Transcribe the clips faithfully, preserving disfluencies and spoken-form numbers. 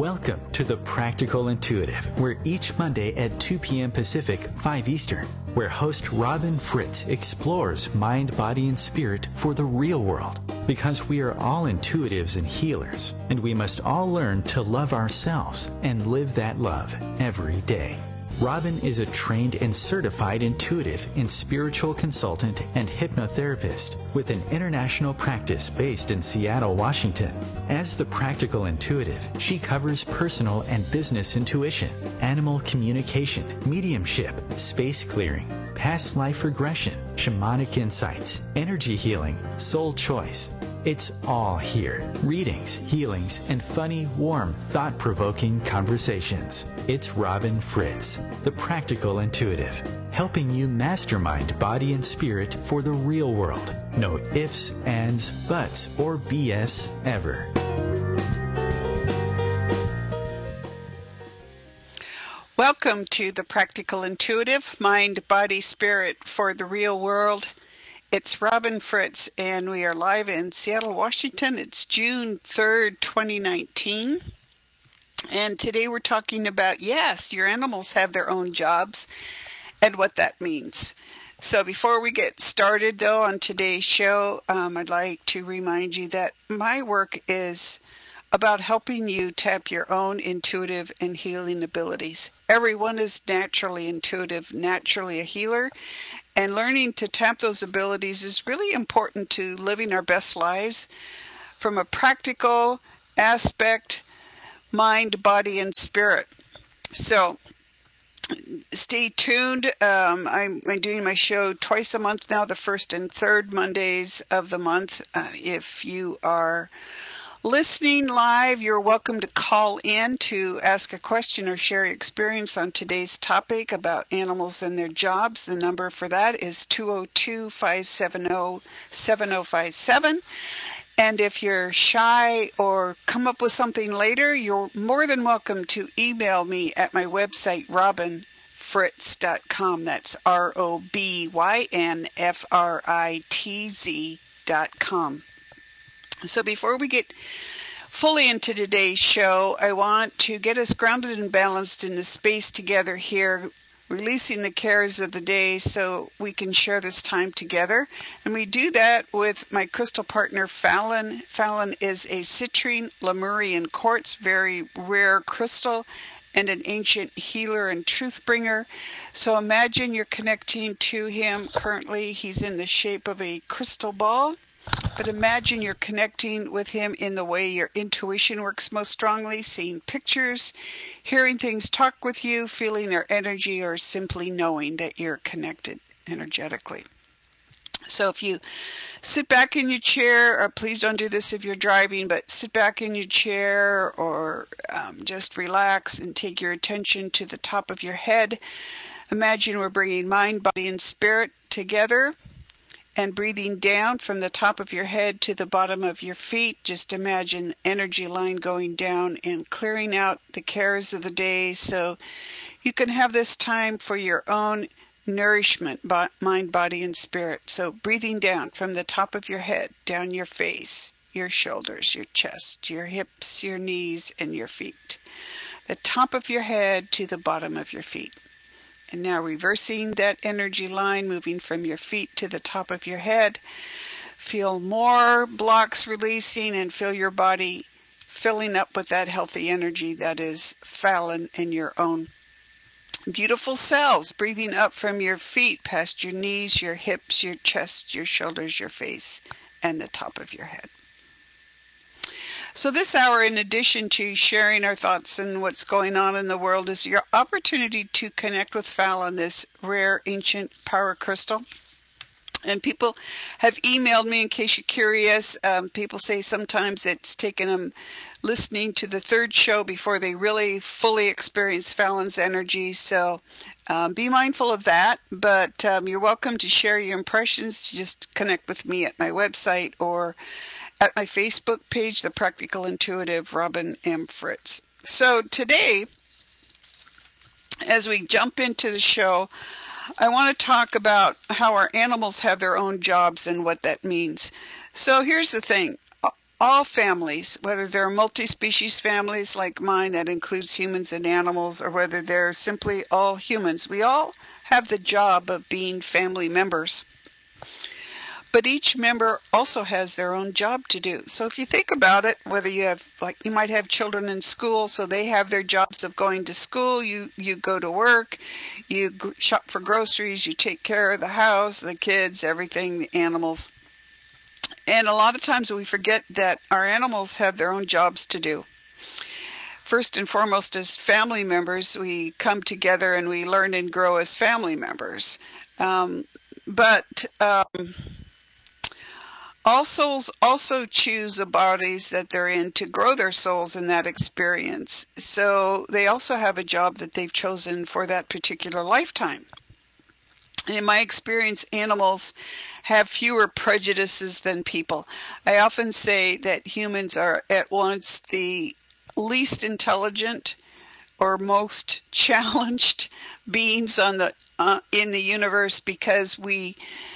Welcome to The Practical Intuitive, where each Monday at two p.m. Pacific, five Eastern, where host Robin Fritz explores mind, body, and spirit for the real world. Because we are all intuitives and healers, and we must all learn to love ourselves and live that love every day. Robin is a trained and certified intuitive and spiritual consultant and hypnotherapist with an international practice based in Seattle, Washington. As the Practical Intuitive, she covers personal and business intuition, animal communication, mediumship, space clearing, past life regression, shamanic insights, energy healing, soul choice. It's all here. Readings, healings, and funny, warm, thought-provoking conversations. It's Robin Fritz, the Practical Intuitive, helping you mastermind body and spirit for the real world. No ifs, ands, buts, or B S ever. Welcome to the Practical Intuitive, mind, body, spirit for the real world. It's Robin Fritz, and we are live in Seattle, Washington. It's June third, twenty nineteen. And today we're talking about, yes, your animals have their own jobs and what that means. So before we get started, though, on today's show, um, I'd like to remind you that my work is about helping you tap your own intuitive and healing abilities. Everyone is naturally intuitive, naturally a healer. And learning to tap those abilities is really important to living our best lives from a practical aspect, mind, body, and spirit. So stay tuned. Um, I'm, I'm doing my show twice a month now, the first and third Mondays of the month. Uh, if you are listening live, you're welcome to call in to ask a question or share your experience on today's topic about animals and their jobs. The number for that is two oh two, five seven oh, seven oh five seven. And if you're shy or come up with something later, you're more than welcome to email me at my website, robin fritz dot com. That's R O B Y N F R I T Z dot com. So before we get fully into today's show, I want to get us grounded and balanced in the space together here, releasing the cares of the day so we can share this time together. And we do that with my crystal partner, Fallon. Fallon is a citrine Lemurian quartz, very rare crystal, and an ancient healer and truth bringer. So imagine you're connecting to him currently. He's in the shape of a crystal ball. But imagine you're connecting with him in the way your intuition works most strongly, seeing pictures, hearing things talk with you, feeling their energy, or simply knowing that you're connected energetically. So if you sit back in your chair, or please don't do this if you're driving, but sit back in your chair or um, just relax and take your attention to the top of your head. Imagine we're bringing mind, body, and spirit together. And breathing down from the top of your head to the bottom of your feet. Just imagine the energy line going down and clearing out the cares of the day so you can have this time for your own nourishment, mind, body, and spirit. So breathing down from the top of your head, down your face, your shoulders, your chest, your hips, your knees, and your feet. The top of your head to the bottom of your feet. And now reversing that energy line, moving from your feet to the top of your head. Feel more blocks releasing and feel your body filling up with that healthy energy that is Fallon in your own beautiful cells. Breathing up from your feet, past your knees, your hips, your chest, your shoulders, your face, and the top of your head. So this hour, in addition to sharing our thoughts and what's going on in the world, is your opportunity to connect with Fallon, this rare ancient power crystal. And people have emailed me, in case you're curious. Um, people say sometimes it's taken them listening to the third show before they really fully experience Fallon's energy. So um, be mindful of that. But um, you're welcome to share your impressions. Just connect with me at my website or at my Facebook page, The Practical Intuitive, Robin M. Fritz. So today, as we jump into the show, I want to talk about how our animals have their own jobs and what that means. So here's the thing. all families, whether they're multi-species families like mine that includes humans and animals, or whether they're simply all humans, we all have the job of being family members. But each member also has their own job to do. So if you think about it, whether you have, like, you might have children in school, so they have their jobs of going to school, you, you go to work, you shop for groceries, you take care of the house, the kids, everything, the animals. And a lot of times we forget that our animals have their own jobs to do. First and foremost, as family members, we come together and we learn and grow as family members. Um, but um, all souls also choose the bodies that they're in to grow their souls in that experience. So they also have a job that they've chosen for that particular lifetime. And in my experience, animals have fewer prejudices than people. I often say that humans are at once the least intelligent or most challenged beings on the uh, in the universe, because we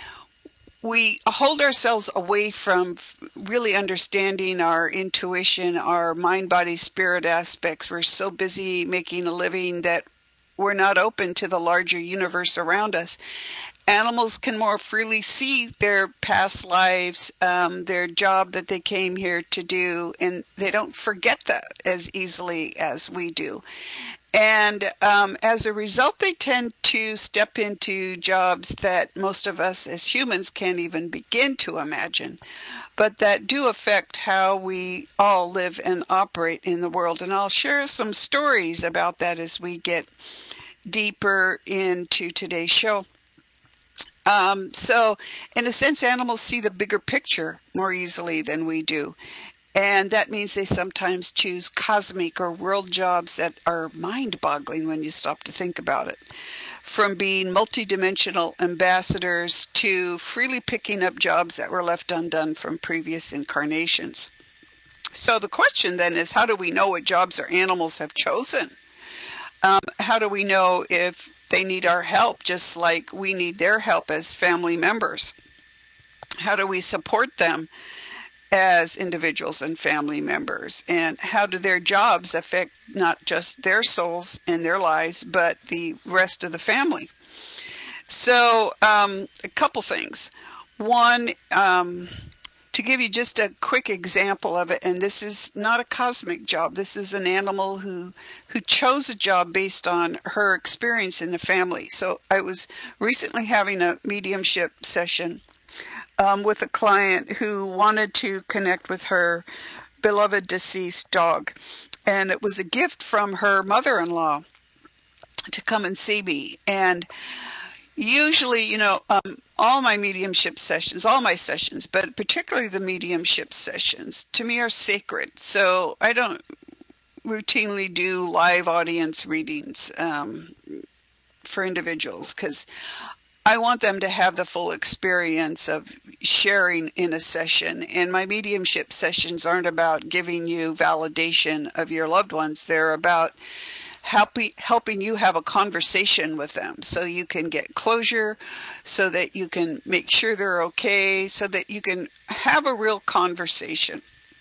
we hold ourselves away from really understanding our intuition, our mind, body, spirit aspects. We're so busy making a living that we're not open to the larger universe around us. Animals can more freely see their past lives, um, their job that they came here to do, and they don't forget that as easily as we do. And um, as a result, they tend to step into jobs that most of us as humans can't even begin to imagine, but that do affect how we all live and operate in the world. And I'll share some stories about that as we get deeper into today's show. Um, so, in a sense, animals see the bigger picture more easily than we do. And that means they sometimes choose cosmic or world jobs that are mind-boggling when you stop to think about it. From being multidimensional ambassadors to freely picking up jobs that were left undone from previous incarnations. So the question then is, how do we know what jobs our animals have chosen? Um, how do we know if they need our help just like we need their help as family members? How do we support them as individuals and family members? And how do their jobs affect not just their souls and their lives, but the rest of the family? So um, a couple things. One, um, to give you just a quick example of it, and this is not a cosmic job. This is an animal who who chose a job based on her experience in the family. So I was recently having a mediumship session um, with a client who wanted to connect with her beloved deceased dog. And it was a gift from her mother-in-law to come and see me. And usually, you know, um, all my mediumship sessions, all my sessions, but particularly the mediumship sessions, to me are sacred. So I don't routinely do live audience readings um, for individuals, because I want them to have the full experience of sharing in a session. And my mediumship sessions aren't about giving you validation of your loved ones. They're about Helping, helping you have a conversation with them so you can get closure, so that you can make sure they're okay, so that you can have a real conversation.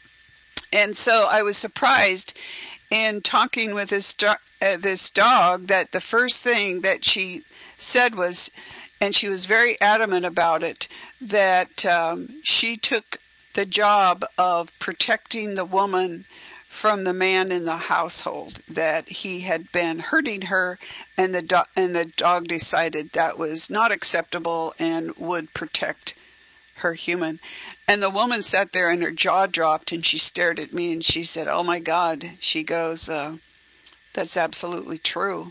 And so I was surprised in talking with this, do- uh, this dog that the first thing that she said was, and she was very adamant about it, that um, she took the job of protecting the woman from the man in the household, that he had been hurting her, and the do- and the dog decided that was not acceptable and would protect her human. And the woman sat there and her jaw dropped, and she stared at me and she said, "Oh my God," she goes, uh, "that's absolutely true."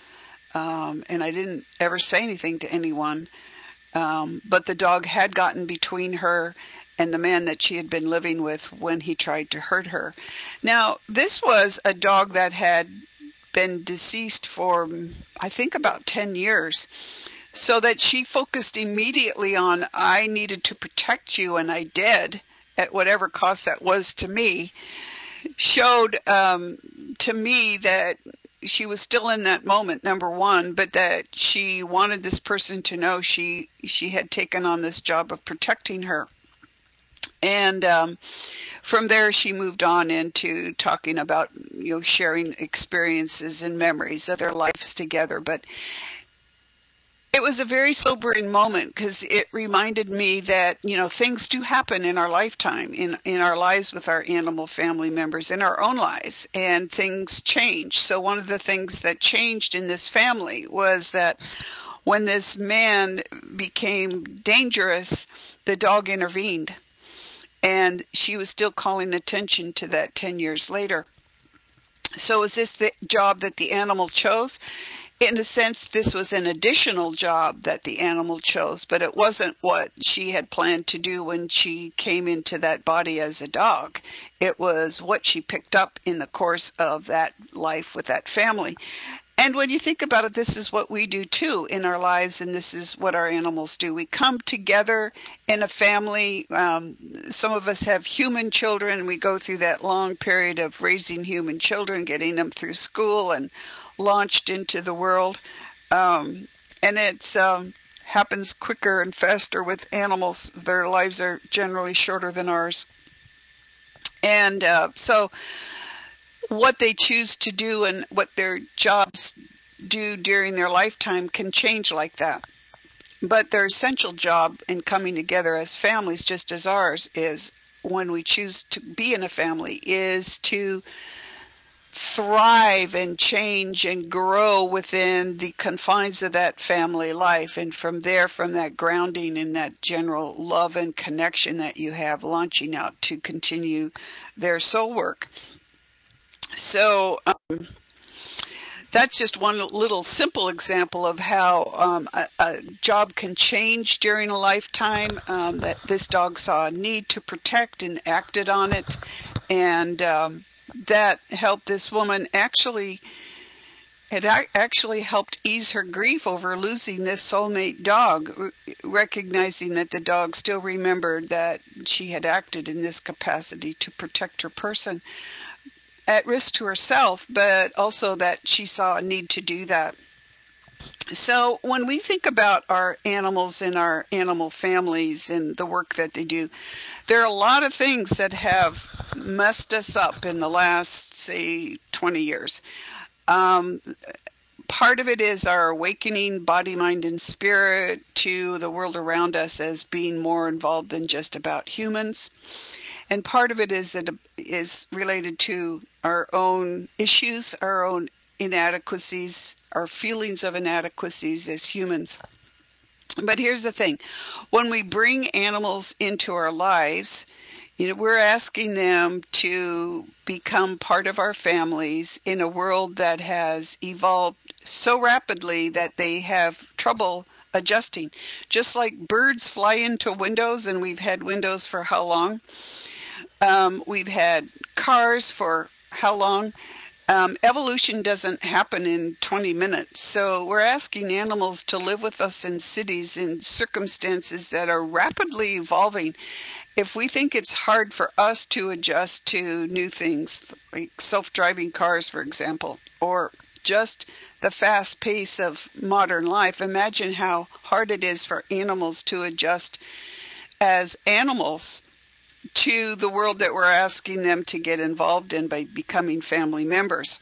Um, and I didn't ever say anything to anyone, um, but the dog had gotten between her and the man that she had been living with when he tried to hurt her. Now, this was a dog that had been deceased for, I think, about ten years, so that she focused immediately on, I needed to protect you, and I did, at whatever cost that was to me, showed um, to me that she was still in that moment, number one, but that she wanted this person to know she she had taken on this job of protecting her. And um, from there, she moved on into talking about, you know, sharing experiences and memories of their lives together. But it was a very sobering moment because it reminded me that, you know, things do happen in our lifetime, in, in our lives with our animal family members, in our own lives, and things change. So one of the things that changed in this family was that when this man became dangerous, the dog intervened. And she was still calling attention to that ten years later. So is this the job that the animal chose? In a sense, this was an additional job that the animal chose, but it wasn't what she had planned to do when she came into that body as a dog. It was what she picked up in the course of that life with that family. And when you think about it, this is what we do too in our lives, and this is what our animals do. We come together in a family. Um, some of us have human children, and we go through that long period of raising human children, getting them through school and launched into the world. Um, and it um, happens quicker and faster with animals. Their lives are generally shorter than ours. And uh, so what they choose to do and what their jobs do during their lifetime can change like that. But their essential job in coming together as families, just as ours is when we choose to be in a family, is to thrive and change and grow within the confines of that family life. And from there, from that grounding and that general love and connection that you have, launching out to continue their soul work. So um, that's just one little simple example of how um, a, a job can change during a lifetime, um, that this dog saw a need to protect and acted on it. And um, that helped this woman actually, it actually helped ease her grief over losing this soulmate dog, recognizing that the dog still remembered that she had acted in this capacity to protect her person, at risk to herself, but also that she saw a need to do that. So when we think about our animals and our animal families and the work that they do, there are a lot of things that have messed us up in the last, say, twenty years. Um, part of it is our awakening body, mind, and spirit to the world around us as being more involved than just about humans. And part of it is it is related to our own issues, our own inadequacies, our feelings of inadequacies as humans. But here's the thing. When we bring animals into our lives, you know, we're asking them to become part of our families in a world that has evolved so rapidly that they have trouble adjusting. Just like birds fly into windows, and we've had windows for how long? Um, we've had cars for how long? Um, evolution doesn't happen in twenty minutes. So we're asking animals to live with us in cities in circumstances that are rapidly evolving. If we think it's hard for us to adjust to new things, like self-driving cars, for example, or just the fast pace of modern life, imagine how hard it is for animals to adjust as animals to the world that we're asking them to get involved in by becoming family members.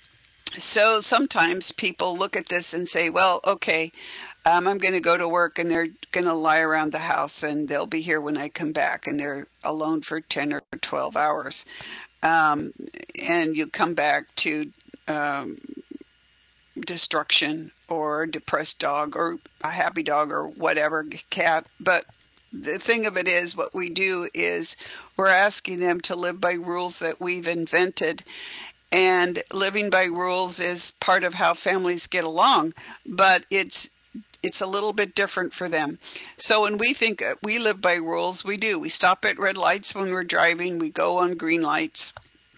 So sometimes people look at this and say, well, okay, um, I'm going to go to work and they're going to lie around the house and they'll be here when I come back, and they're alone for ten or twelve hours. Um, and you come back to um, destruction or a depressed dog or a happy dog or whatever, cat. But the thing of it is, what we do is we're asking them to live by rules that we've invented. And living by rules is part of how families get along, but it's it's a little bit different for them. So when we think we live by rules, we do. We stop at red lights when we're driving. We go on green lights.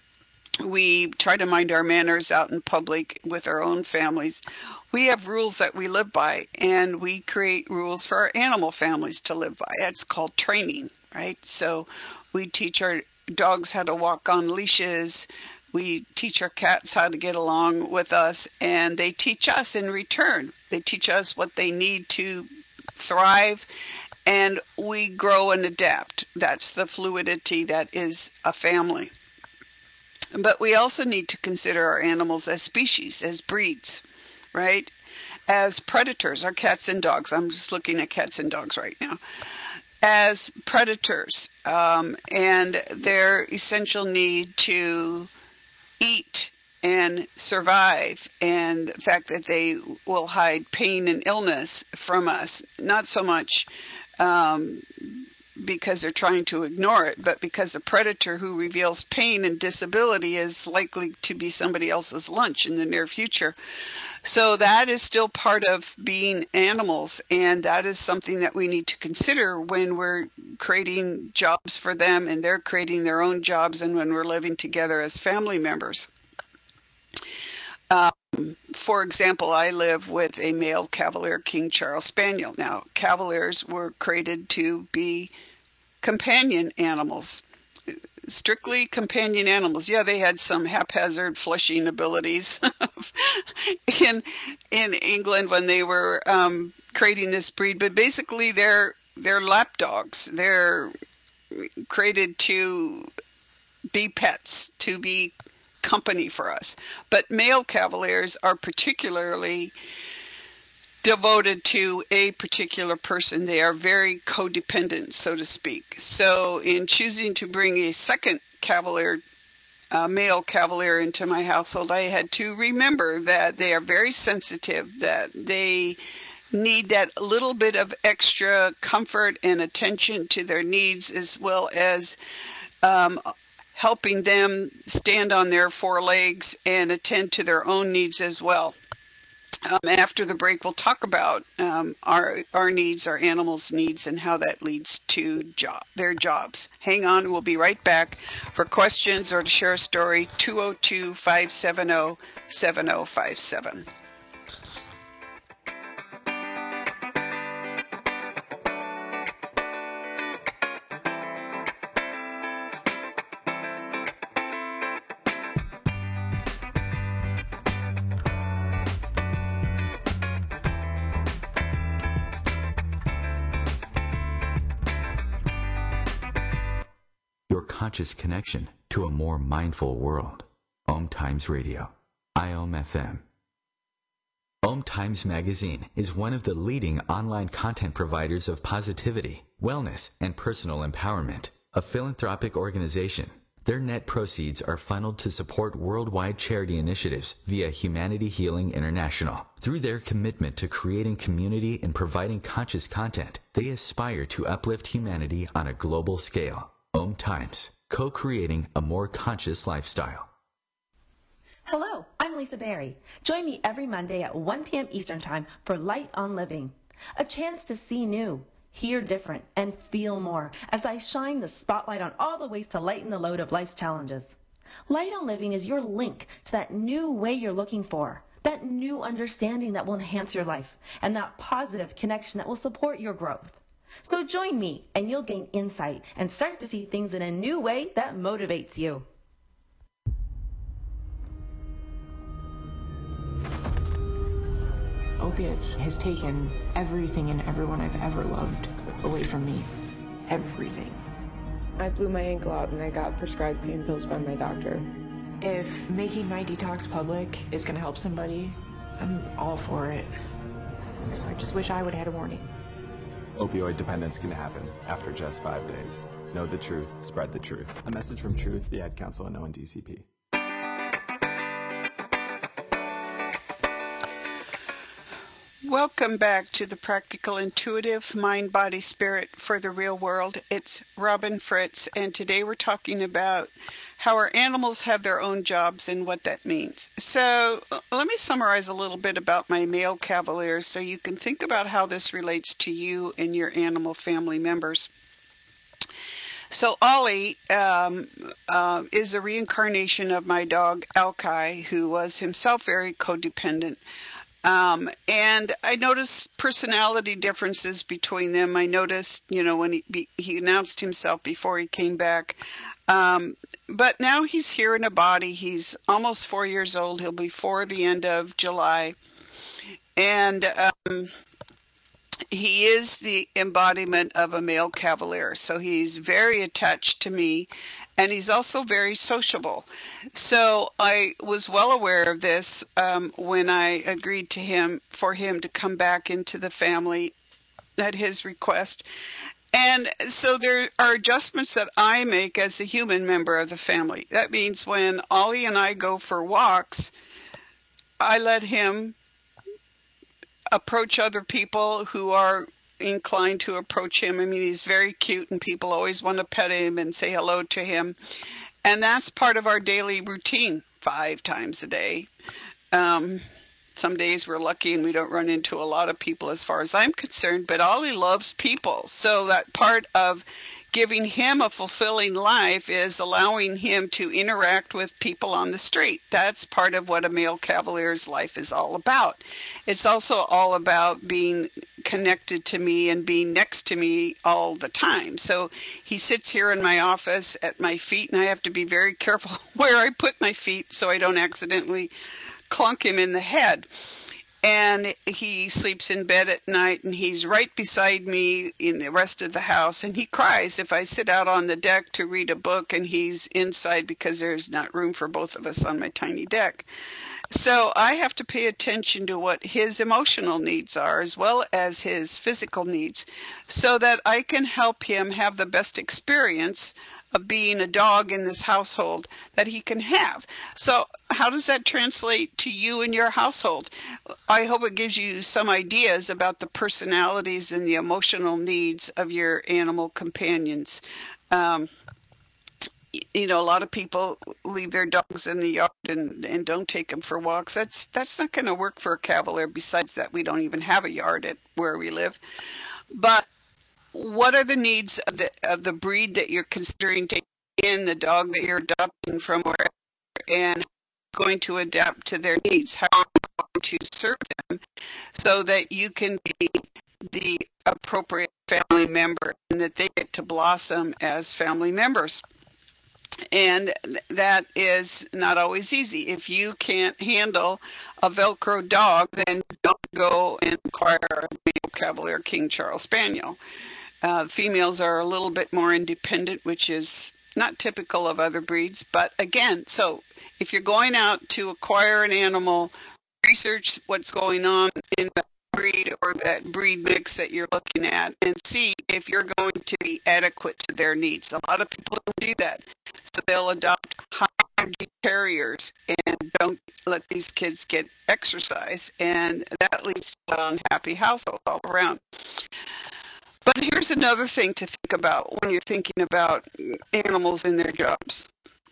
We try to mind our manners out in public with our own families. We have rules that we live by, and we create rules for our animal families to live by. That's called training, right? So we teach our dogs how to walk on leashes. We teach our cats how to get along with us, and they teach us in return. They teach us what they need to thrive and we grow and adapt. That's the fluidity that is a family. But we also need to consider our animals as species, as breeds, right? As predators, our cats and dogs. I'm just looking at cats and dogs right now. As predators, um, and their essential need to eat and survive, and the fact that they will hide pain and illness from us, not so much um, because they're trying to ignore it, but because a predator who reveals pain and disability is likely to be somebody else's lunch in the near future. So that is still part of being animals, and that is something that we need to consider when we're creating jobs for them and they're creating their own jobs, and when we're living together as family members. Um, for example, I live with a male Cavalier King Charles Spaniel. Now, Cavaliers were created to be companion animals, strictly companion animals. Yeah, they had some haphazard fleshing abilities in in England when they were um, creating this breed, but basically they're they're lap dogs. They're created to be pets, to be company for us. But male Cavaliers are particularly devoted to a particular person. They are very codependent, so to speak. So in choosing to bring a second Cavalier, uh, male Cavalier into my household, I had to remember that they are very sensitive, that they need that little bit of extra comfort and attention to their needs, as well as um, helping them stand on their four legs and attend to their own needs as well. Um, after the break, we'll talk about um, our our needs, our animals' needs, and how that leads to job, their jobs. Hang on, we'll be right back. For questions or to share a story, two oh two, five seven oh, seven oh five seven. Conscious connection to a more mindful world. Om Times Radio, I O M F M. Om Times Magazine is one of the leading online content providers of positivity, wellness, and personal empowerment. A philanthropic organization, their net proceeds are funneled to support worldwide charity initiatives via Humanity Healing International. Through their commitment to creating community and providing conscious content, they aspire to uplift humanity on a global scale. Om Times, co-creating a more conscious lifestyle. Hello, I'm Lisa Berry. Join me every Monday at one p.m. Eastern Time for Light on Living, a chance to see new, hear different, and feel more as I shine the spotlight on all the ways to lighten the load of life's challenges. Light on Living is your link to that new way you're looking for, that new understanding that will enhance your life, and that positive connection that will support your growth. So join me, and you'll gain insight and start to see things in a new way that motivates you. Opiates has taken everything and everyone I've ever loved away from me. Everything. I blew my ankle out and I got prescribed pain pills by my doctor. If making my detox public is going to help somebody, I'm all for it. I just wish I would have had a warning. Opioid dependence can happen after just five days. Know the truth, spread the truth. A message from Truth, the Ad Council, and O N D C P. Welcome back to the Practical Intuitive Mind, Body, Spirit for the Real World. It's Robin Fritz, and today we're talking about how our animals have their own jobs and what that means. So let me summarize a little bit about my male Cavaliers so you can think about how this relates to you and your animal family members. So Ollie um, uh, is a reincarnation of my dog Alki, who was himself very codependent. Um, and I noticed personality differences between them. I noticed, you know, when he, be, he announced himself before he came back. Um, but now he's here in a body. He's almost four years old. He'll be four the end of July. And um, he is the embodiment of a male cavalier. So he's very attached to me, and he's also very sociable. So I was well aware of this um, when I agreed to him for him to come back into the family at his request. And so there are adjustments that I make as a human member of the family. That means when Ollie and I go for walks, I let him approach other people who are inclined to approach him. I mean, he's very cute and people always want to pet him and say hello to him. And that's part of our daily routine, five times a day. Um, some days we're lucky and we don't run into a lot of people as far as I'm concerned, but Ollie loves people. So that part of giving him a fulfilling life is allowing him to interact with people on the street. That's part of what a male cavalier's life is all about. It's also all about being connected to me and being next to me all the time. So he sits here in my office at my feet, and I have to be very careful where I put my feet so I don't accidentally clunk him in the head. And he sleeps in bed at night, and he's right beside me in the rest of the house. And he cries if I sit out on the deck to read a book, and he's inside because there's not room for both of us on my tiny deck. So I have to pay attention to what his emotional needs are as well as his physical needs so that I can help him have the best experience of being a dog in this household that he can have. So how does that translate to you and your household? I hope it gives you some ideas about the personalities and the emotional needs of your animal companions. Um, you know, a lot of people leave their dogs in the yard and, and don't take them for walks. That's that's not going to work for a cavalier. Besides that, we don't even have a yard at where we live. But what are the needs of the of the breed that you're considering taking in, the dog that you're adopting from wherever, and going to adapt to their needs? How are you going to serve them so that you can be the appropriate family member and that they get to blossom as family members? And that is not always easy. If you can't handle a Velcro dog, then don't go and acquire a male Cavalier King Charles Spaniel. Uh, females are a little bit more independent, which is not typical of other breeds. But again, so if you're going out to acquire an animal, research what's going on in that breed or that breed mix that you're looking at and see if you're going to be adequate to their needs. A lot of people don't do that. So they'll adopt high-energy terriers and don't let these kids get exercise, and that leads to an unhappy household all around. But here's another thing to think about when you're thinking about animals and their jobs.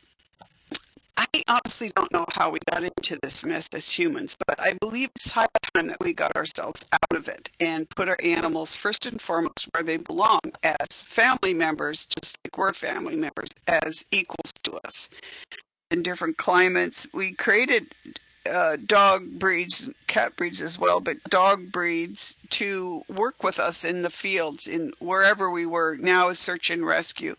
I honestly don't know how we got into this mess as humans, but I believe it's high time that we got ourselves out of it and put our animals first and foremost where they belong, as family members, just like we're family members, as equals to us. In different climates, we created uh, dog breeds, cat breeds as well, but dog breeds to work with us in the fields, in wherever we were, now as search and rescue.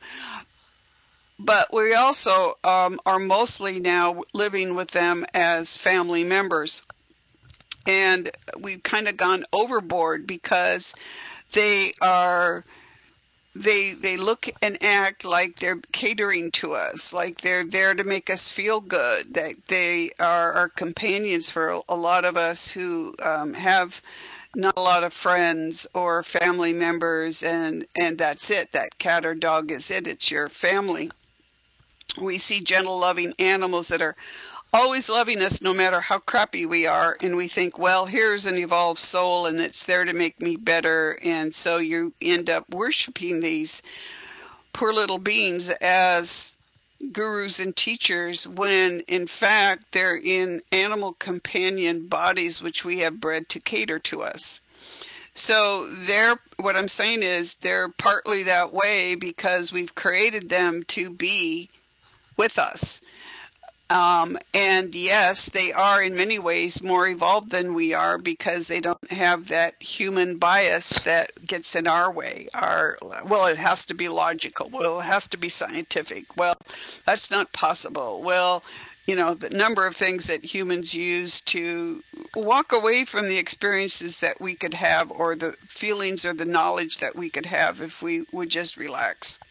But we also um, are mostly now living with them as family members. And we've kind of gone overboard because they are, they they look and act like they're catering to us, like they're there to make us feel good, that they are our companions for a lot of us who um, have not a lot of friends or family members, and, and that's it. That cat or dog is it. It's your family. We see gentle, loving animals that are always loving us no matter how crappy we are, and we think, well, here's an evolved soul and it's there to make me better, and so you end up worshiping these poor little beings as gurus and teachers when in fact they're in animal companion bodies which we have bred to cater to us. So they're, what I'm saying is they're partly that way because we've created them to be with us. Um, and yes, they are in many ways more evolved than we are because they don't have that human bias that gets in our way. Our, well, it has to be logical. Well, it has to be scientific. Well, that's not possible. Well, you know, the number of things that humans use to walk away from the experiences that we could have, or the feelings or the knowledge that we could have if we would just relax.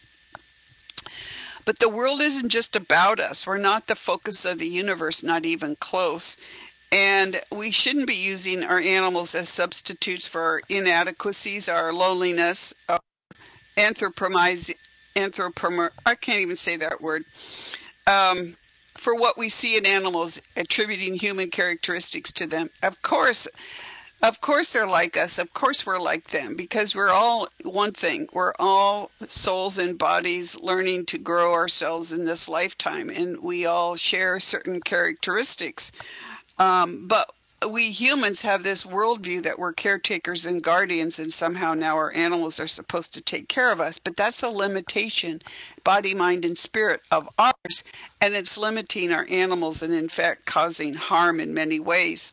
But the world isn't just about us. We're not the focus of the universe, not even close. And we shouldn't be using our animals as substitutes for our inadequacies, our loneliness, our anthropomizing, anthropom- I can't even say that word, um, for what we see in animals, attributing human characteristics to them. Of course, of course they're like us. Of course we're like them, because we're all one thing. We're all souls and bodies learning to grow ourselves in this lifetime, and we all share certain characteristics. Um, but we humans have this worldview that we're caretakers and guardians, and somehow now our animals are supposed to take care of us. But that's a limitation, body, mind, and spirit of ours, and it's limiting our animals and, in fact, causing harm in many ways.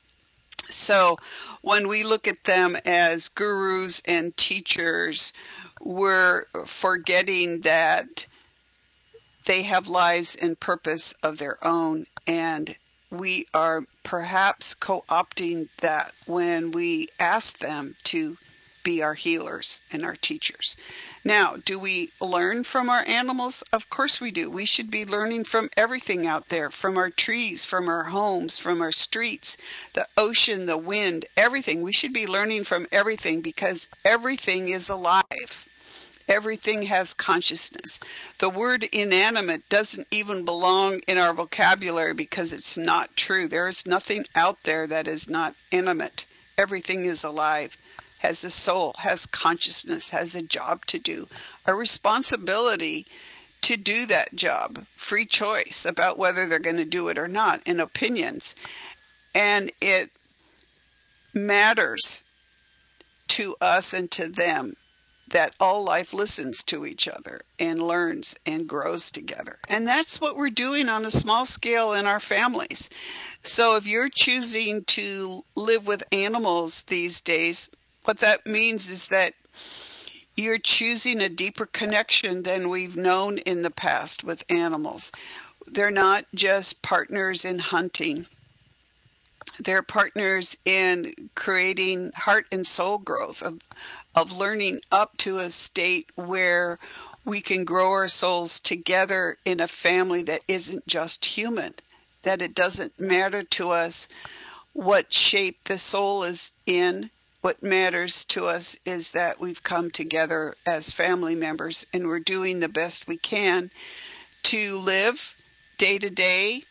So when we look at them as gurus and teachers, we're forgetting that they have lives and purpose of their own, and we are perhaps co-opting that when we ask them to be our healers and our teachers. Now, do we learn from our animals? Of course we do. We should be learning from everything out there, from our trees, from our homes, from our streets, the ocean, the wind, everything. We should be learning from everything, because everything is alive. Everything has consciousness. The word inanimate doesn't even belong in our vocabulary, because it's not true. There is nothing out there that is not animate. Everything is alive, has a soul, has consciousness, has a job to do, a responsibility to do that job, free choice about whether they're going to do it or not, and opinions. And it matters to us and to them that all life listens to each other and learns and grows together. And that's what we're doing on a small scale in our families. So if you're choosing to live with animals these days, what that means is that you're choosing a deeper connection than we've known in the past with animals. They're not just partners in hunting. They're partners in creating heart and soul growth, of, of learning up to a state where we can grow our souls together in a family that isn't just human, that it doesn't matter to us what shape the soul is in. What matters to us is that we've come together as family members, and we're doing the best we can to live day to day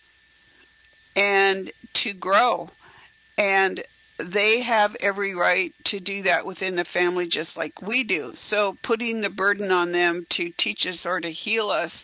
and to grow. And they have every right to do that within the family just like we do. So putting the burden on them to teach us or to heal us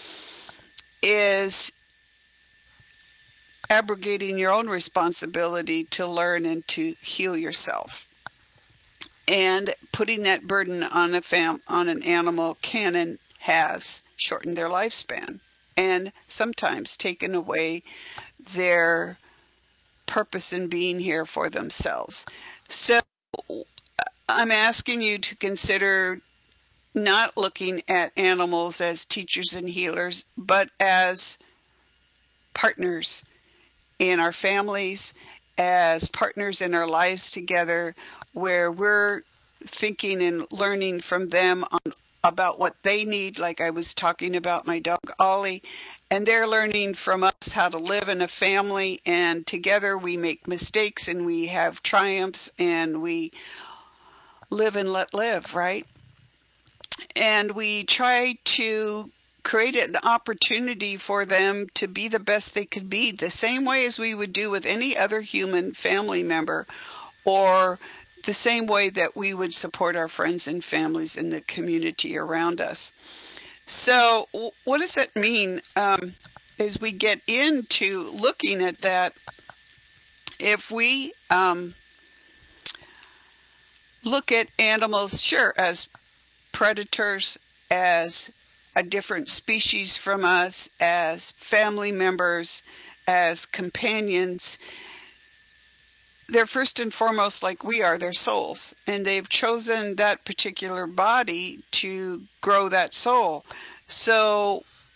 is abrogating your own responsibility to learn and to heal yourself. And putting that burden on a fam- on an animal can and has shortened their lifespan, and sometimes taken away their purpose in being here for themselves. So I'm asking you to consider not looking at animals as teachers and healers, but as partners in our families, as partners in our lives together, where we're thinking and learning from them on, about what they need, like I was talking about my dog Ollie, and they're learning from us how to live in a family, and together we make mistakes and we have triumphs and we live and let live, right? And we try to create an opportunity for them to be the best they could be, the same way as we would do with any other human family member, or the same way that we would support our friends and families in the community around us. So what does that mean um, as we get into looking at that? If we um, look at animals, sure, as predators, as a different species from us, as family members, as companions, they're first and foremost like we are, they're souls, and they've chosen that particular body to grow that soul. So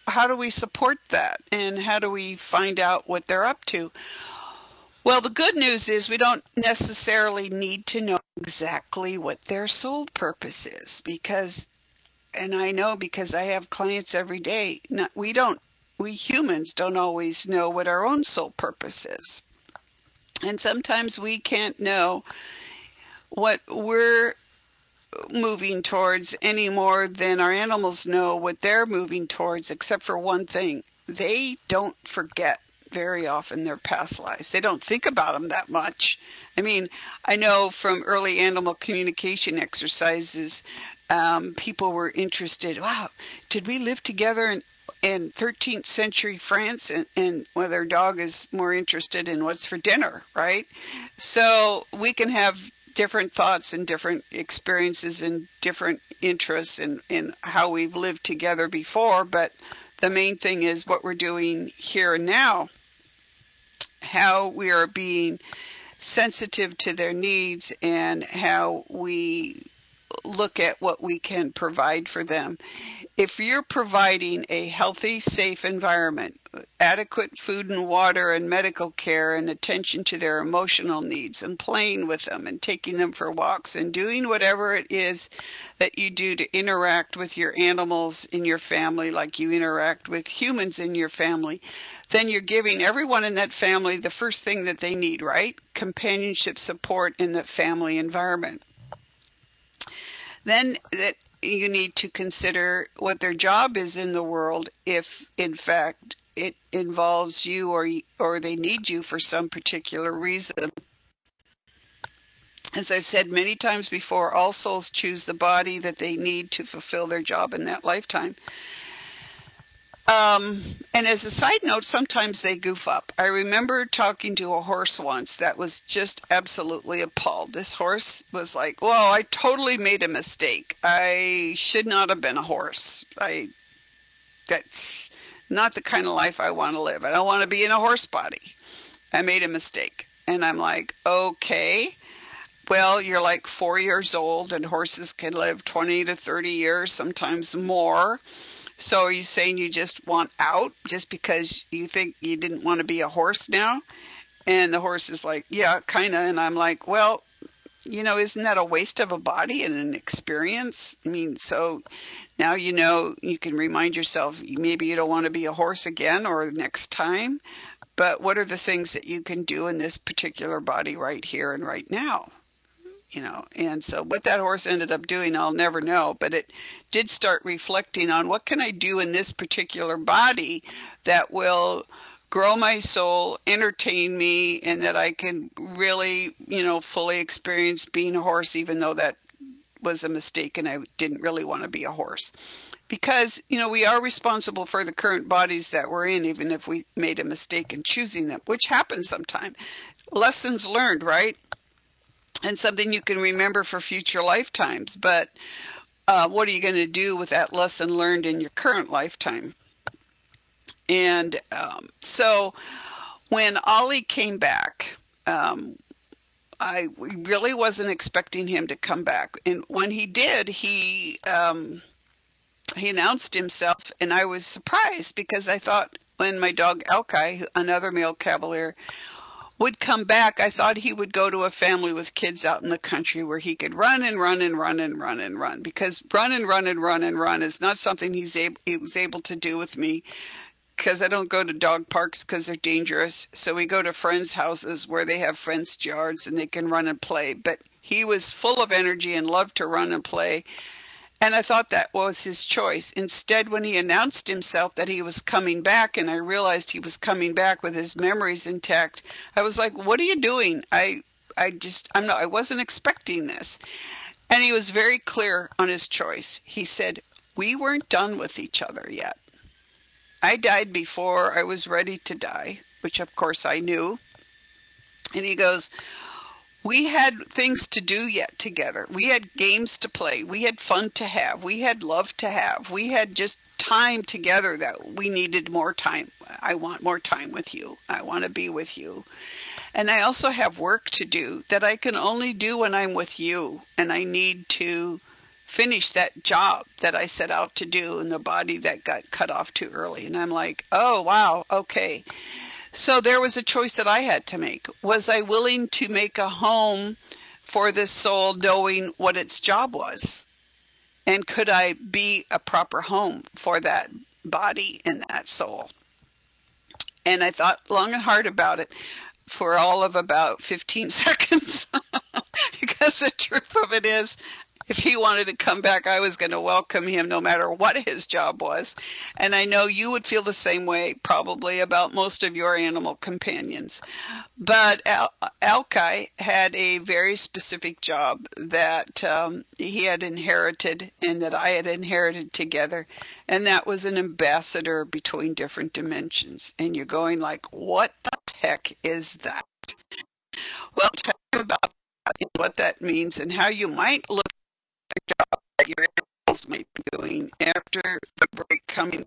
how do we support that? And how do we find out what they're up to? Well, the good news is we don't necessarily need to know exactly what their soul purpose is, because, and I know because I have clients every day, not, we don't, we humans don't always know what our own soul purpose is. And sometimes we can't know what we're moving towards any more than our animals know what they're moving towards, except for one thing. They don't forget very often their past lives. They don't think about them that much. I mean, I know from early animal communication exercises, um, people were interested, wow, did we live together in, in thirteenth century France? And, and well, their dog is more interested in what's for dinner, right? So we can have different thoughts and different experiences and different interests in, in how we've lived together before, but the main thing is what we're doing here and now, how we are being sensitive to their needs and how we look at what we can provide for them. If you're providing a healthy, safe environment, adequate food and water and medical care and attention to their emotional needs and playing with them and taking them for walks and doing whatever it is that you do to interact with your animals in your family like you interact with humans in your family, then you're giving everyone in that family the first thing that they need, right? Companionship, support in the family environment. Then that you need to consider what their job is in the world if, in fact, it involves you or or they need you for some particular reason. As I've said many times before, all souls choose the body that they need to fulfill their job in that lifetime. Um, and as a side note, sometimes they goof up. I remember talking to a horse once that was just absolutely appalled. This horse was like, well, I totally made a mistake. I should not have been a horse. I, that's not the kind of life I want to live. I don't want to be in a horse body. I made a mistake. And I'm like, okay, well, you're like four years old and horses can live twenty to thirty years, sometimes more. So are you saying you just want out just because you think you didn't want to be a horse now? And the horse is like, yeah, kind of. And I'm like, well, you know, isn't that a waste of a body and an experience? I mean, so now you know you can remind yourself maybe you don't want to be a horse again or next time. But what are the things that you can do in this particular body right here and right now? You know, and so what that horse ended up doing, I'll never know, but it did start reflecting on what can I do in this particular body that will grow my soul, entertain me, and that I can really, you know, fully experience being a horse, even though that was a mistake and I didn't really want to be a horse. Because, you know, we are responsible for the current bodies that we're in, even if we made a mistake in choosing them, which happens sometimes. Lessons learned, right? And something you can remember for future lifetimes. But uh, what are you going to do with that lesson learned in your current lifetime? And um, so when Ollie came back, um, I really wasn't expecting him to come back. And when he did, he um, he announced himself, and I was surprised because I thought when my dog Alki, another male cavalier, would come back, I thought he would go to a family with kids out in the country where he could run and run and run and run and run, because run and run and run and run is not something he's able, he was able to do with me, because I don't go to dog parks because they're dangerous. So we go to friends' houses where they have fenced yards and they can run and play. But he was full of energy and loved to run and play. And I thought that was his choice. Instead, when he announced himself that he was coming back, and I realized he was coming back with his memories intact, I was like, what are you doing? I I just, I'm not, I wasn't expecting this. And he was very clear on his choice. He said, we weren't done with each other yet. I died before I was ready to die, which of course I knew. And he goes, we had things to do yet together. We had games to play. We had fun to have. We had love to have. We had just time together that we needed more time. I want more time with you. I want to be with you. And I also have work to do that I can only do when I'm with you. And I need to finish that job that I set out to do in the body that got cut off too early. And I'm like, oh, wow, okay. So there was a choice that I had to make. Was I willing to make a home for this soul knowing what its job was? And could I be a proper home for that body and that soul? And I thought long and hard about it for all of about fifteen seconds. Because the truth of it is, if he wanted to come back, I was going to welcome him no matter what his job was. And I know you would feel the same way probably about most of your animal companions. But Al- Alki had a very specific job that um, he had inherited and that I had inherited together. And that was an ambassador between different dimensions. And you're going like, what the heck is that? Well, tell you about that and what that means and how you might look job that your animals may be doing after the break coming.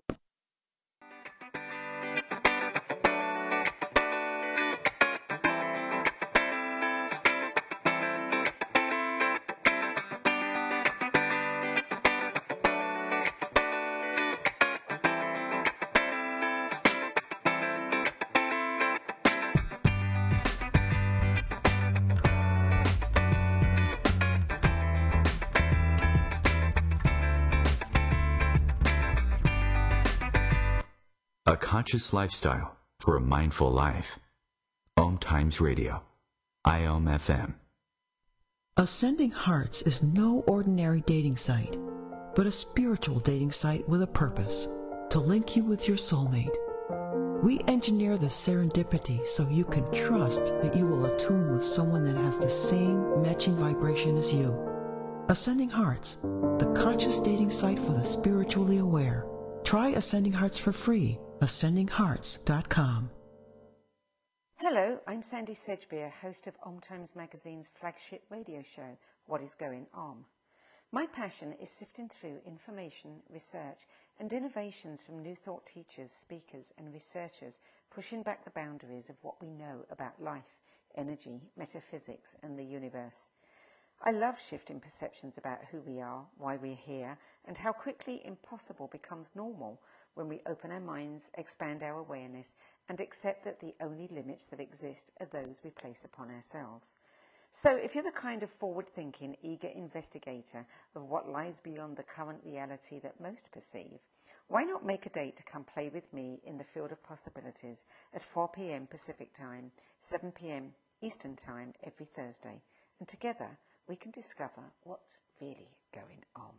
A conscious lifestyle for a mindful life. Om Times Radio. I O M F M. Ascending Hearts is no ordinary dating site, but a spiritual dating site with a purpose, to link you with your soulmate. We engineer the serendipity so you can trust that you will attune with someone that has the same matching vibration as you. Ascending Hearts, the conscious dating site for the spiritually aware. Try Ascending Hearts for free. ascending hearts dot com. Hello, I'm Sandy Sedgbeer, host of Om Times Magazine's flagship radio show, What is Going On? My passion is sifting through information, research, and innovations from New Thought teachers, speakers, and researchers pushing back the boundaries of what we know about life, energy, metaphysics, and the universe. I love shifting perceptions about who we are, why we're here, and how quickly impossible becomes normal when we open our minds, expand our awareness, and accept that the only limits that exist are those we place upon ourselves. So if you're the kind of forward-thinking, eager investigator of what lies beyond the current reality that most perceive, why not make a date to come play with me in the field of possibilities at four p.m. Pacific Time, seven p.m. Eastern Time every Thursday, and together we can discover what's really going on.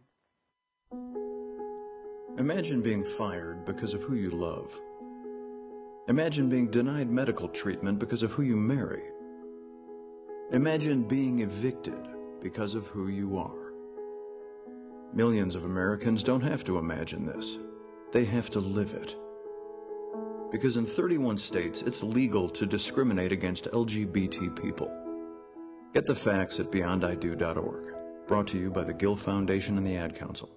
Imagine being fired because of who you love. Imagine being denied medical treatment because of who you marry. Imagine being evicted because of who you are. Millions of Americans don't have to imagine this. They have to live it. Because in thirty-one states, it's legal to discriminate against L G B T people. Get the facts at beyond I do dot org. Brought to you by the Gill Foundation and the Ad Council.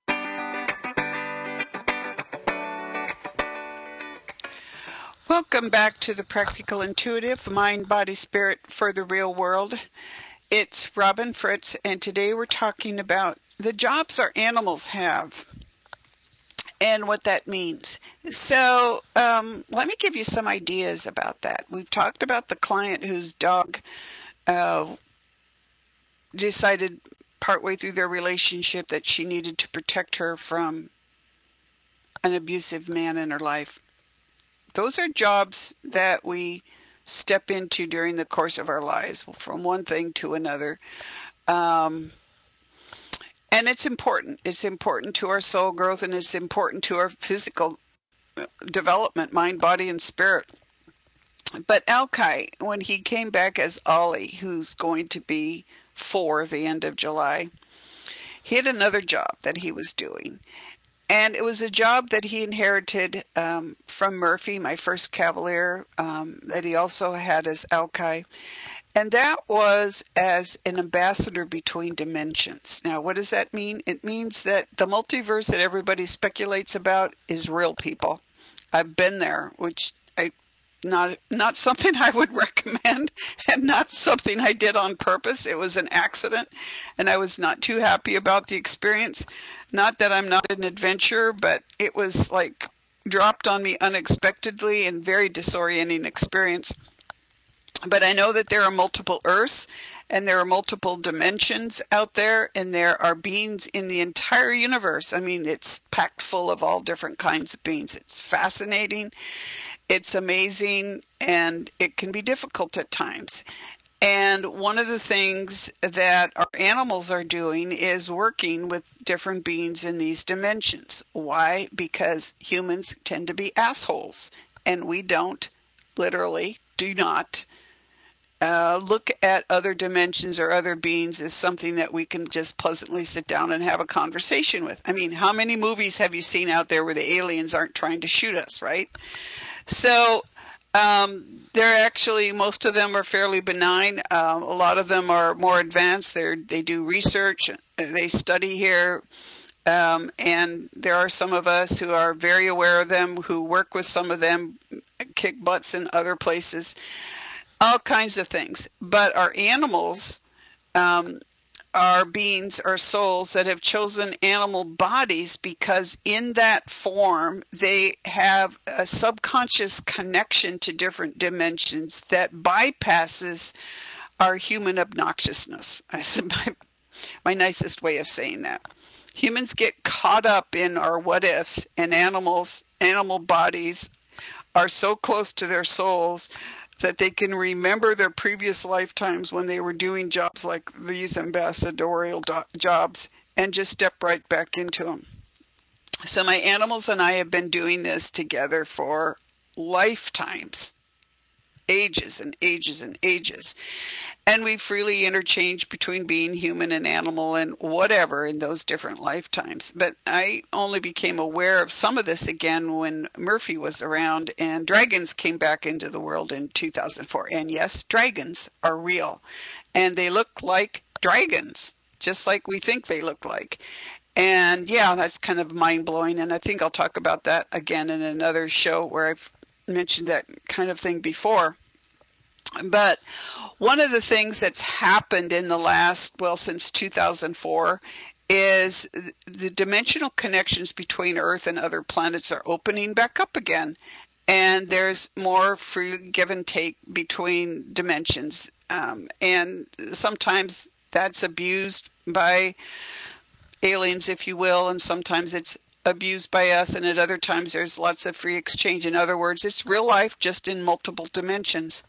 Welcome back to the Practical Intuitive, Mind, Body, Spirit for the Real World. It's Robin Fritz, and today we're talking about the jobs our animals have and what that means. So um, let me give you some ideas about that. We've talked about the client whose dog uh, decided partway through their relationship that she needed to protect her from an abusive man in her life. Those are jobs that we step into during the course of our lives, from one thing to another. Um, and it's important. It's important to our soul growth, and it's important to our physical development, mind, body, and spirit. But Alki, when he came back as Ollie, who's going to be four the end of July, he had another job that he was doing. And it was a job that he inherited um, from Murphy, my first Cavalier, um, that he also had as Alki. And that was as an ambassador between dimensions. Now, what does that mean? It means that the multiverse that everybody speculates about is real, people. I've been there, which I not not something I would recommend, and not something I did on purpose. It was an accident, and I was not too happy about the experience. Not that I'm not an adventurer, but it was like dropped on me unexpectedly and very disorienting experience. But I know that there are multiple Earths, and there are multiple dimensions out there, and there are beings in the entire universe. I mean, it's packed full of all different kinds of beings. It's fascinating, it's amazing, and it can be difficult at times. And one of the things that our animals are doing is working with different beings in these dimensions. Why? Because humans tend to be assholes, and we don't, literally, do not Uh, look at other dimensions or other beings as something that we can just pleasantly sit down and have a conversation with. I mean, how many movies have you seen out there where the aliens aren't trying to shoot us, right? So um, they're actually, most of them are fairly benign. Um, a lot of them are more advanced. They they do research. They study here. Um, and there are some of us who are very aware of them, who work with some of them, kick butts in other places. All kinds of things. But our animals um, are beings, are souls that have chosen animal bodies because in that form they have a subconscious connection to different dimensions that bypasses our human obnoxiousness. I said my, my nicest way of saying that. Humans get caught up in our what ifs, and animals, animal bodies are so close to their souls that they can remember their previous lifetimes when they were doing jobs like these ambassadorial do- jobs and just step right back into them. So my animals and I have been doing this together for lifetimes, ages and ages and ages. And we freely interchange between being human and animal and whatever in those different lifetimes. But I only became aware of some of this again when Murphy was around and dragons came back into the world in two thousand four. And yes, dragons are real. And they look like dragons, just like we think they look like. And yeah, that's kind of mind-blowing. And I think I'll talk about that again in another show where I've mentioned that kind of thing before. But one of the things that's happened in the last, well, since two thousand four is the dimensional connections between Earth and other planets are opening back up again. And there's more free give and take between dimensions. Um, and sometimes that's abused by aliens, if you will, and sometimes it's abused by us, and at other times there's lots of free exchange. In other words, it's real life just in multiple dimensions.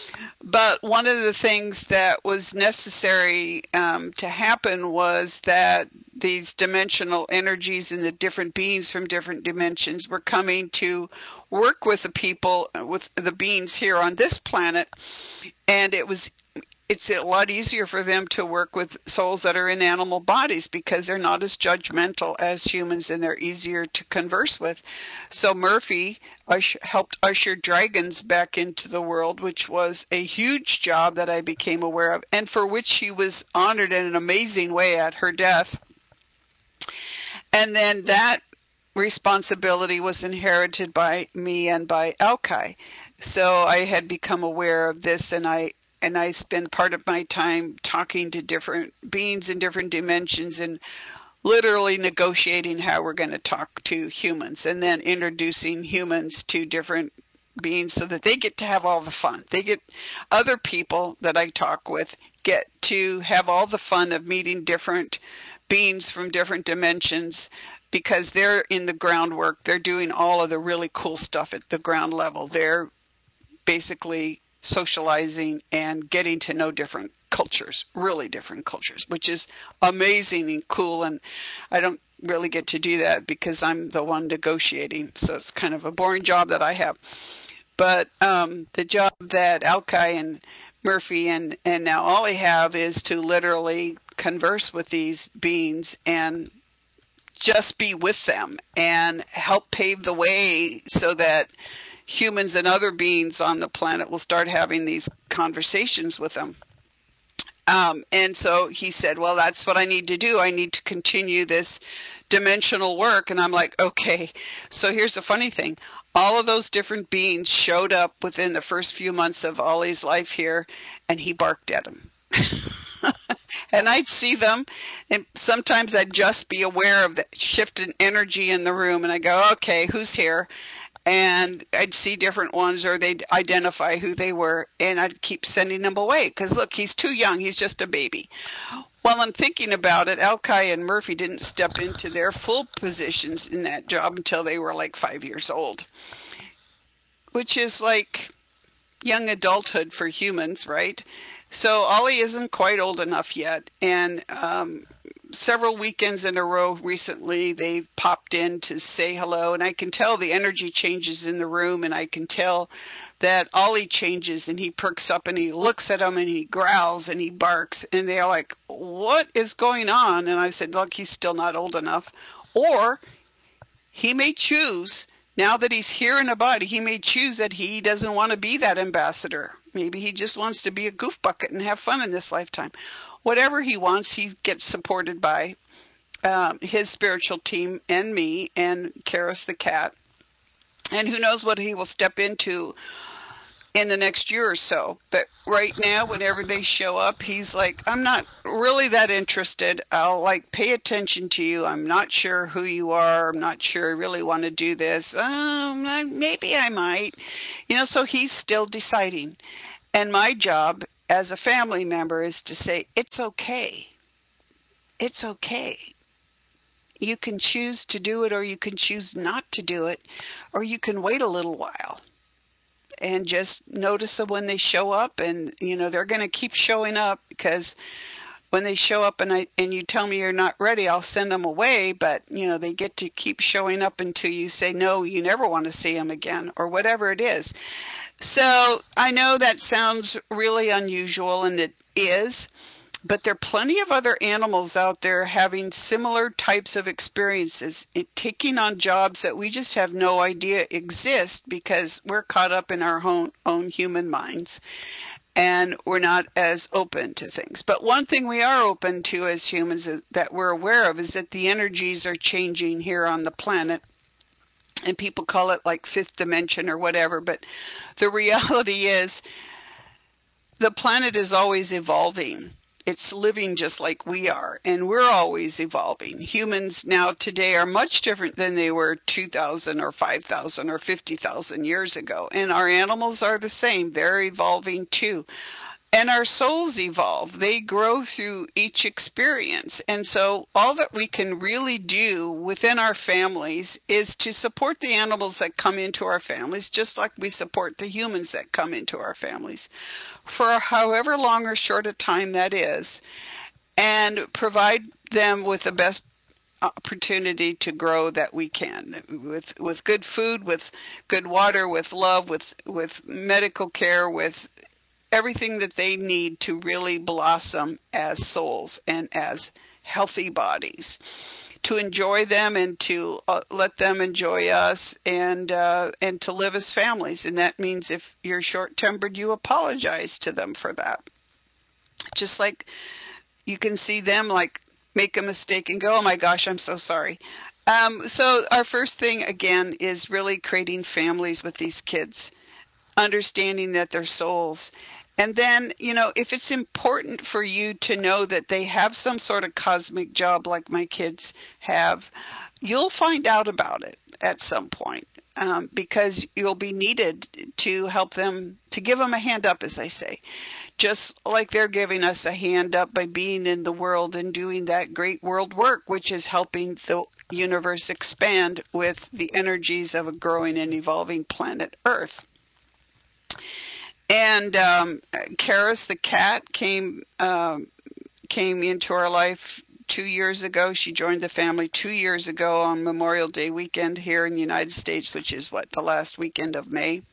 But one of the things that was necessary um, to happen was that these dimensional energies and the different beings from different dimensions were coming to work with the people, with the beings here on this planet, and it was it's a lot easier for them to work with souls that are in animal bodies because they're not as judgmental as humans and they're easier to converse with. So Murphy ush- helped usher dragons back into the world, which was a huge job that I became aware of and for which she was honored in an amazing way at her death. And then that responsibility was inherited by me and by Alkai. So I had become aware of this, and I And I spend part of my time talking to different beings in different dimensions and literally negotiating how we're going to talk to humans, and then introducing humans to different beings so that they get to have all the fun. They get, other people that I talk with get to have all the fun of meeting different beings from different dimensions because they're in the groundwork. They're doing all of the really cool stuff at the ground level. They're basically socializing and getting to know different cultures, really different cultures, which is amazing and cool. And I don't really get to do that because I'm the one negotiating. So it's kind of a boring job that I have. But um, the job that Alkai and Murphy and, and now Ollie have is to literally converse with these beings and just be with them and help pave the way so that humans and other beings on the planet will start having these conversations with them. Um, and so he said, well, that's what I need to do. I need to continue this dimensional work. And I'm like, okay. So here's the funny thing. All of those different beings showed up within the first few months of Ollie's life here, and he barked at them. And I'd see them, and sometimes I'd just be aware of the shift in energy in the room, and I go, okay, who's here? And I'd see different ones, or they'd identify who they were, and I'd keep sending them away, because look, he's too young, he's just a baby. Well, I'm thinking about it, Alki and Murphy didn't step into their full positions in that job until they were like five years old, which is like young adulthood for humans, right? So Ollie isn't quite old enough yet, and um, several weekends in a row recently, they've popped in to say hello, and I can tell the energy changes in the room, and I can tell that Ollie changes, and he perks up, and he looks at them, and he growls, and he barks, and they're like, what is going on? And I said, look, he's still not old enough, or he may choose, now that he's here in a body, he may choose that he doesn't want to be that ambassador. Maybe he just wants to be a goof bucket and have fun in this lifetime. Whatever he wants, he gets supported by um, his spiritual team and me and Karis the cat. And who knows what he will step into in the next year or so. But right now, whenever they show up, he's like, I'm not really that interested. I'll like pay attention to you. I'm not sure who you are. I'm not sure I really want to do this. Um, maybe I might. You know, so he's still deciding. And my job as a family member is to say, it's okay. It's okay. You can choose to do it, or you can choose not to do it, or you can wait a little while and just notice them when they show up. And, you know, they're going to keep showing up, because when they show up and I and you tell me you're not ready, I'll send them away. But, you know, they get to keep showing up until you say, no, you never want to see them again, or whatever it is. So I know that sounds really unusual, and it is, but there are plenty of other animals out there having similar types of experiences, taking on jobs that we just have no idea exist, because we're caught up in our own, own human minds, and we're not as open to things. But one thing we are open to as humans that we're aware of is that the energies are changing here on the planet. And people call it like fifth dimension or whatever, but the reality is the planet is always evolving. It's living just like we are, and we're always evolving. Humans now today are much different than they were two thousand or five thousand or fifty thousand years ago, and our animals are the same. They're evolving too. And our souls evolve. They grow through each experience. And so all that we can really do within our families is to support the animals that come into our families, just like we support the humans that come into our families, for however long or short a time that is, and provide them with the best opportunity to grow that we can, with with good food, with good water, with love, with with medical care, with everything that they need to really blossom as souls and as healthy bodies, to enjoy them and to uh, let them enjoy us, and uh, and to live as families. And that means if you're short-tempered, you apologize to them for that. Just like you can see them like make a mistake and go, oh my gosh, I'm so sorry. Um, so our first thing, again, is really creating families with these kids, understanding that they're souls. And then, you know, if it's important for you to know that they have some sort of cosmic job like my kids have, you'll find out about it at some point, um, because you'll be needed to help them, to give them a hand up, as I say, just like they're giving us a hand up by being in the world and doing that great world work, which is helping the universe expand with the energies of a growing and evolving planet Earth. And um, Karis the cat came um, came into our life two years ago. She joined the family two years ago on Memorial Day weekend here in the United States, which is what, the last weekend of May.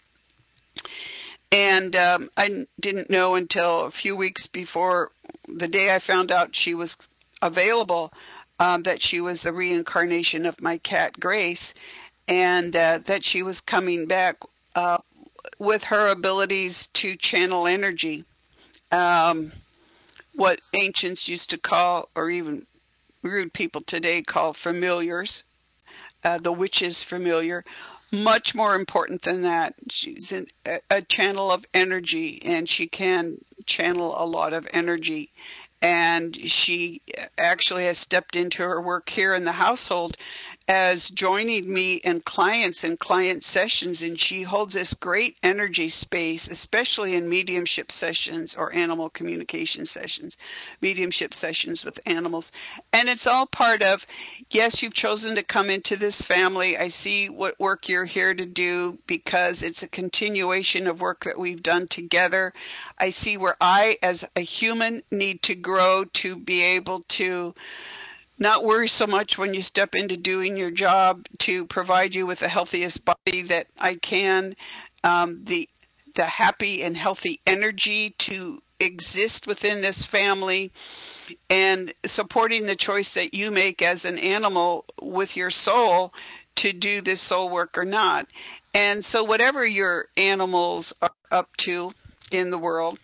And um, I didn't know until a few weeks before the day I found out she was available um, that she was the reincarnation of my cat Grace, and uh, that she was coming back uh, with her abilities to channel energy, um, what ancients used to call, or even rude people today call familiars, uh, the witch's familiar. Much more important than that, she's an, a, a channel of energy, and she can channel a lot of energy. And she actually has stepped into her work here in the household as joining me in clients and client sessions, and she holds this great energy space, especially in mediumship sessions or animal communication sessions, mediumship sessions with animals. And it's all part of, yes, you've chosen to come into this family. I see what work you're here to do because it's a continuation of work that we've done together. I see where I, as a human, need to grow to be able to not worry so much when you step into doing your job, to provide you with the healthiest body that I can, um, the the happy and healthy energy to exist within this family, and supporting the choice that you make as an animal with your soul to do this soul work or not. And so whatever your animals are up to in the world,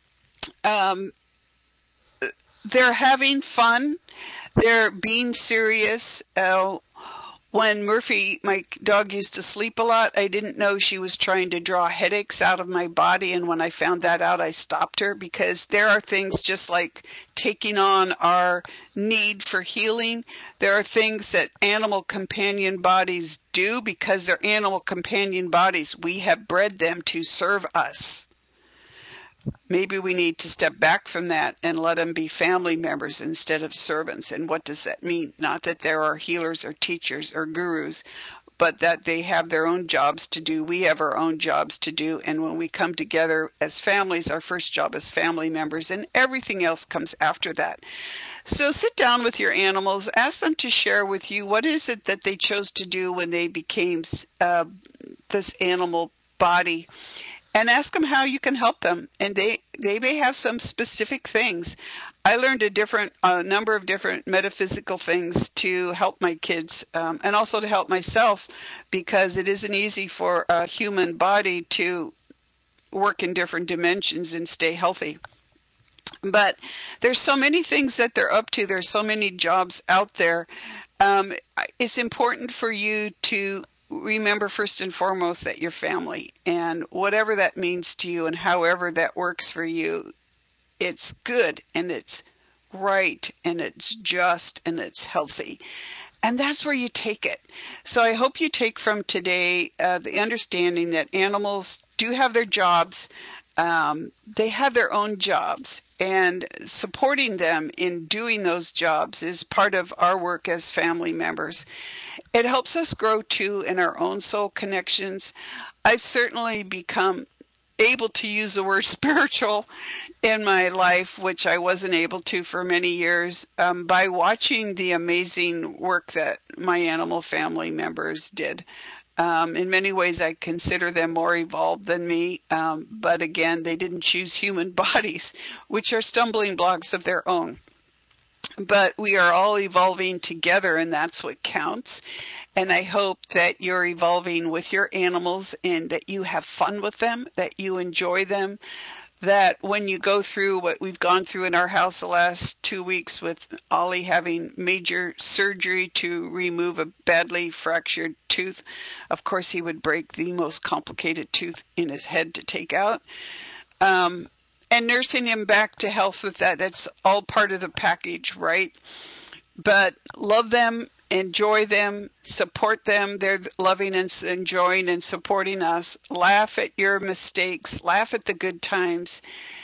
um, they're having fun. They're being serious. Uh, when Murphy, my dog, used to sleep a lot, I didn't know she was trying to draw headaches out of my body. And when I found that out, I stopped her, because there are things just like taking on our need for healing. There are things that animal companion bodies do because they're animal companion bodies. We have bred them to serve us. Maybe we need to step back from that and let them be family members instead of servants. And what does that mean? Not that there are healers or teachers or gurus, but that they have their own jobs to do. We have our own jobs to do. And when we come together as families, our first job is family members, and everything else comes after that. So sit down with your animals, ask them to share with you what is it that they chose to do when they became uh, this animal body. And ask them how you can help them. And they, they may have some specific things. I learned a different a number of different metaphysical things to help my kids, um, and also to help myself, because it isn't easy for a human body to work in different dimensions and stay healthy. But there's so many things that they're up to. There's so many jobs out there. Um, it's important for you to remember first and foremost that you're family, and whatever that means to you and however that works for you, it's good and it's right and it's just and it's healthy. And that's where you take it. So I hope you take from today uh, the understanding that animals do have their jobs. Um, they have their own jobs, and supporting them in doing those jobs is part of our work as family members. It helps us grow too in our own soul connections. I've certainly become able to use the word spiritual in my life, which I wasn't able to for many years, um, by watching the amazing work that my animal family members did. Um, in many ways, I consider them more evolved than me, um, but again, they didn't choose human bodies, which are stumbling blocks of their own. But we are all evolving together, and that's what counts. And I hope that you're evolving with your animals and that you have fun with them, that you enjoy them, that when you go through what we've gone through in our house the last two weeks with Ollie having major surgery to remove a badly fractured tooth. Of course, he would break the most complicated tooth in his head to take out. Um, and nursing him back to health with that, that's all part of the package, right? But love them, enjoy them, support them. They're loving and enjoying and supporting us. Laugh at your mistakes. Laugh at the good times.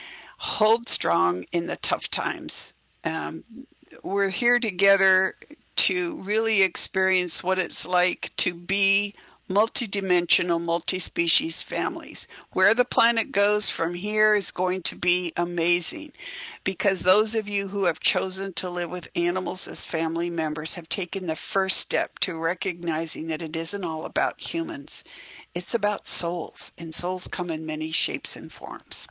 Hold strong in the tough times. Um, we're here together to really experience what it's like to be multidimensional, multi-species families. Where the planet goes from here is going to be amazing, because those of you who have chosen to live with animals as family members have taken the first step to recognizing that it isn't all about humans. It's about souls, and souls come in many shapes and forms,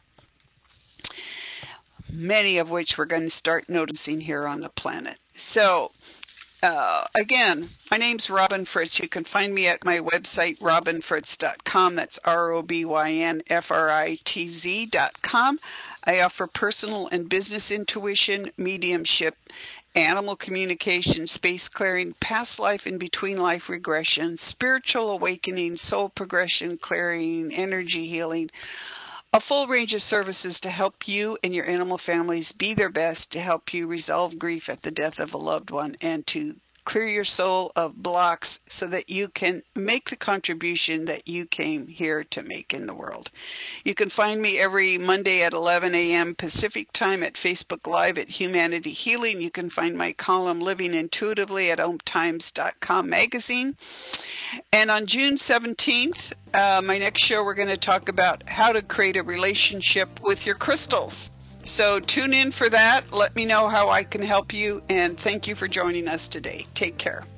many of which we're going to start noticing here on the planet. So Uh, again, my name's Robin Fritz. You can find me at my website, robin fritz dot com. That's R O B Y N F R I T Z dot com. I offer personal and business intuition, mediumship, animal communication, space clearing, past life and between life regression, spiritual awakening, soul progression, clearing, energy healing, a full range of services to help you and your animal families be their best, to help you resolve grief at the death of a loved one, and to clear your soul of blocks so that you can make the contribution that you came here to make in the world. You can find me every Monday at eleven a.m. Pacific time at Facebook Live at Humanity Healing. You can find my column Living Intuitively at om times dot com magazine. And on June seventeenth, uh, my next show, we're going to talk about how to create a relationship with your crystals. So tune in for that. Let me know how I can help you, and thank you for joining us today. Take care.